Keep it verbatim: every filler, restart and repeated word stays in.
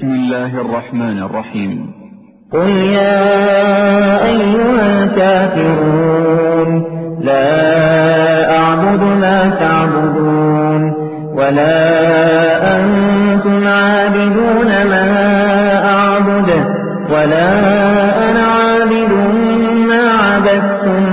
بسم الله الرحمن الرحيم. قل يا أيها الكافرون لا أعبد ما تعبدون ولا أنتم عابدون ما أعبد ولا أنا عابد ما عبدتم